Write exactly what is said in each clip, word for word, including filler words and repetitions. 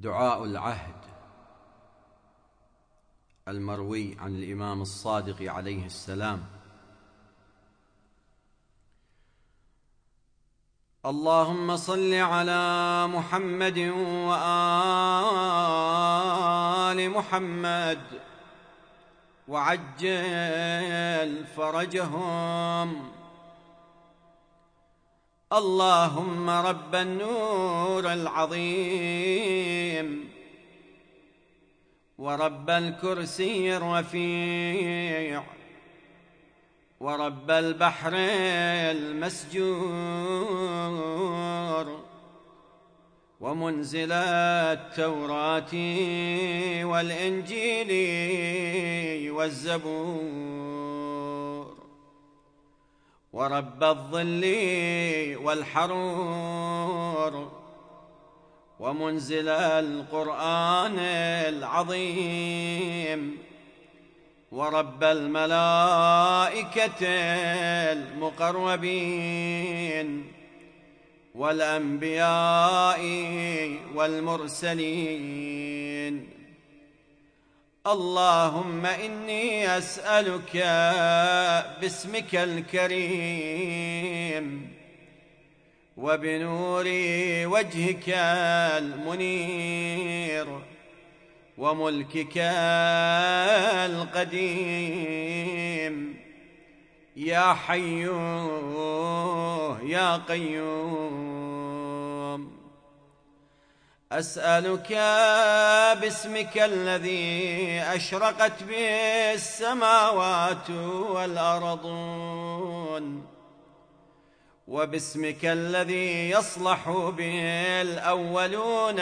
دعاء العهد المروي عن الإمام الصادق عليه السلام: اللهم صل على محمد وآل محمد وعجل فرجهم. اللهم رب النور العظيم ورب الكرسي الرفيع ورب البحر المسجور ومنزل التوراة والإنجيل والزبور ورب الظل والحرور ومنزل القرآن العظيم ورب الملائكة المقربين والأنبياء والمرسلين. اللهم إني أسألك باسمك الكريم وبنور وجهك المنير وملكك القديم يا حي يا قيوم، أسألك باسمك الذي أشرقت به السماوات والأرضون وباسمك الذي يصلح به الأولون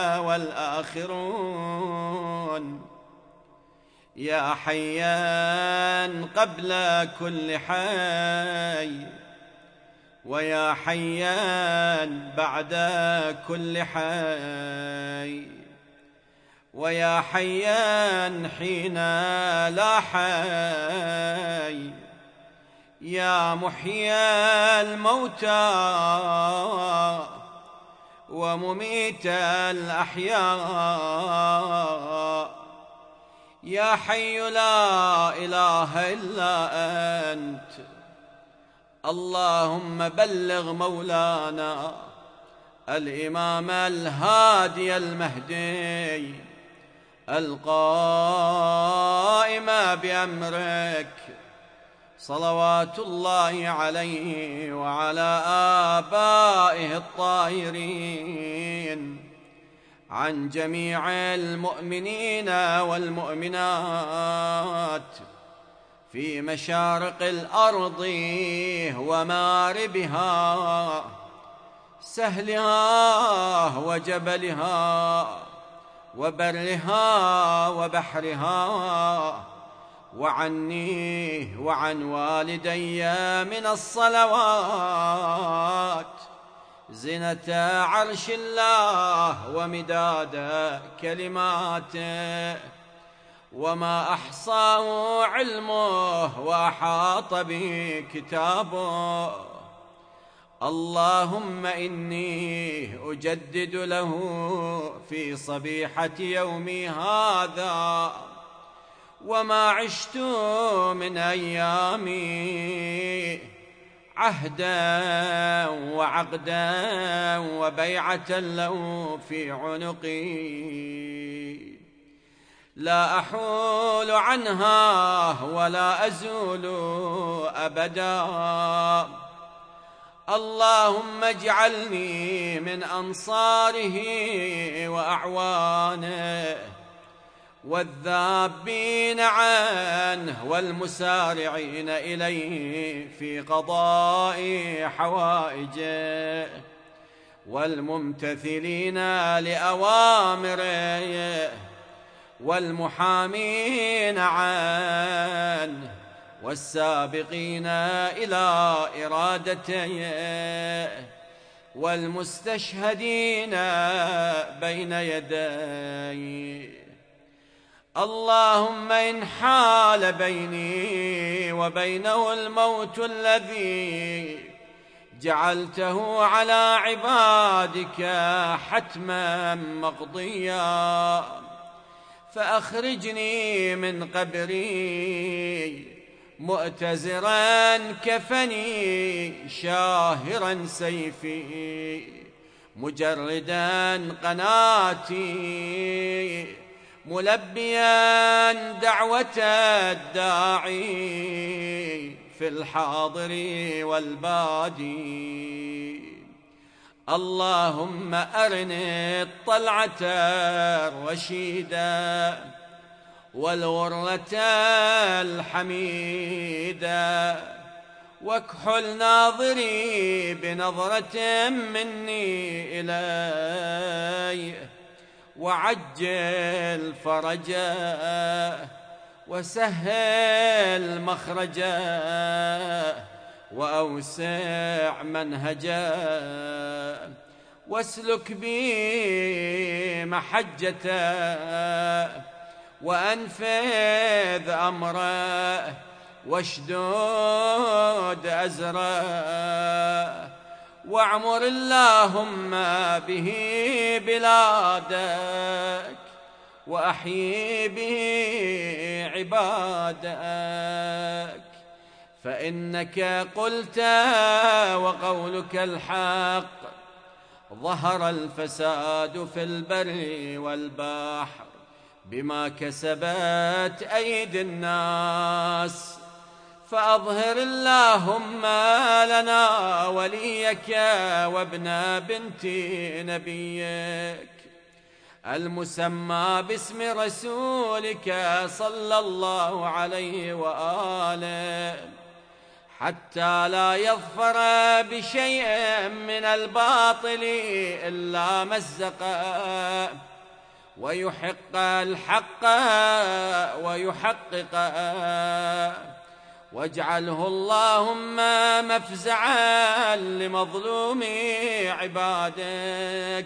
والآخرون يا حيان قبل كل حي ويا حيان بعد كل حي ويا حيان حين لا حي يا محيي الموتى ومميت الأحياء يا حي لا إله إلا أنت. اللهم بلغ مولانا الإمام الهادي المهدي القائم بأمرك صلوات الله عليه وعلى آبائه الطاهرين عن جميع المؤمنين والمؤمنات في مشارق الأرض ومغاربها سهلها وجبلها وبرها وبحرها وعني وعن والدي من الصلوات زنة عرش الله ومداد كلماته وما أحصاه علمه وأحاط به كتابه. اللهم إني أجدد له في صبيحة يومي هذا وما عشت من أيامي عهدا وعقدا وبيعة له في عنقي لا أحول عنها ولا أزول أبدا. اللهم اجعلني من أنصاره وأعوانه والذابين عنه والمسارعين إليه في قضاء حوائجه والممتثلين لأوامره والمحامين عنه والسابقين إلى إرادته والمستشهدين بين يديه. اللهم إن حال بيني وبينه الموت الذي جعلته على عبادك حتما مقضيا، فأخرجني من قبري مؤتزرا كفني، شاهرا سيفي مجردا قناتي، ملبيا دعوة الداعي في الحاضر والبادي. اللهم أرني الطلعة الرشيدة والغرة الحميدة، واكحل ناظري بنظرة مني إلي، وعجل فرجه وسهل مخرجه، وأوسع منهجه، واسلك بي محجته، وأنفذ أمره، واشدود أزره، واعمر اللهم به بلادك، وأحيي به عبادك، فإنك قلت وقولك الحق، ظهر الفساد في البر والبحر بما كسبت أيدي الناس، فأظهر اللهم لنا وليك وابن بنت نبيك المسمى باسم رسولك صلى الله عليه وآله، حتى لا يظفر بشيء من الباطل إلا مزقه، ويحق الحق ويحققه، واجعله اللهم مفزعا لمظلوم عبادك،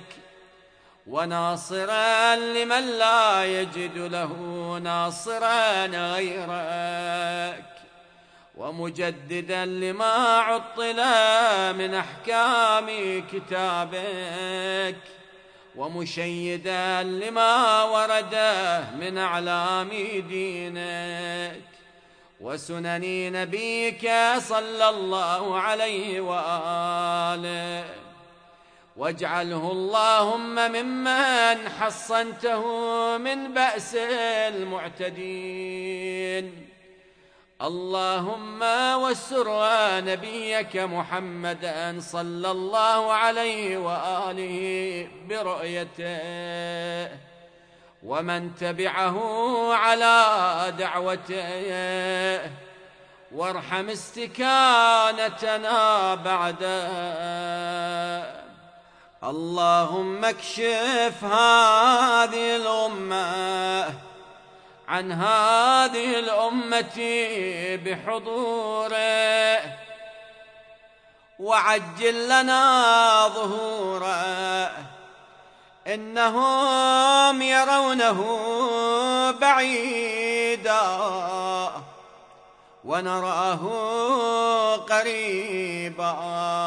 وناصرا لمن لا يجد له ناصرا غيرك، ومجددا لما عطل من أحكام كتابك، ومشيدا لما ورده من أعلام دينك وسنن نبيك صلى الله عليه وآله، واجعله اللهم ممن حصنته من بأس المعتدين. اللهم واستر نبيك محمدا صلى الله عليه وآله برؤيته، ومن تبعه على دعوته، وارحم استكانتنا بعده. اللهم اكشف هذه الأمة عن هذه الأمة بحضوره، وعجل لنا ظهوره، إنهم يرونه بعيدا ونراه قريبا،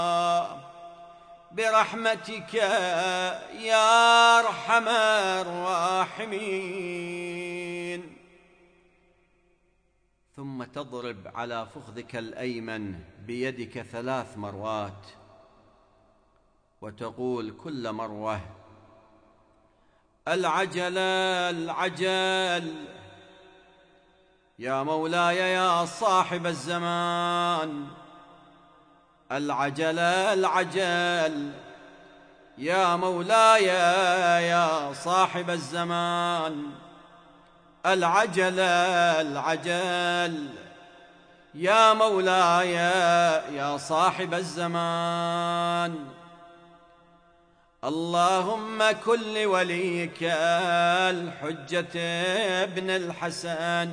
برحمتك يا أرحم الراحمين. ثم تضرب على فخذك الأيمن بيدك ثلاث مرات، وتقول كل مروة: العجل العجل يا مولاي يا صاحب الزمان، العجل العجل يا مولاي يا صاحب الزمان، العجل العجل يا مولاي يا صاحب الزمان. اللهم كن لوليك الحجة ابن الحسن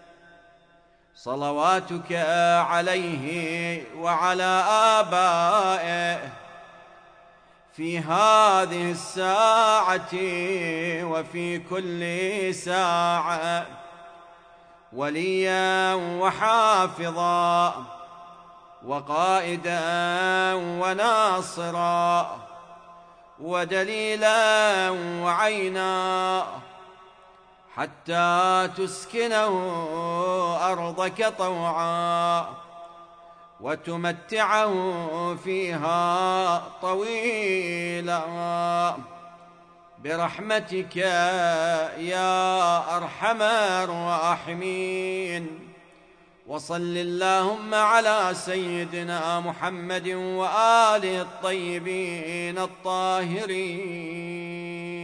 صلواتك عليه وعلى آبائه في هذه الساعة وفي كل ساعة وليا وحافظا، وقائدا وناصرا ودليلا وعينا، حتى تسكنه أرضك طوعا وتمتعه فيها طويلا برحمتك يا أرحم الراحمين. وصل اللهم على سيدنا محمد وآله الطيبين الطاهرين.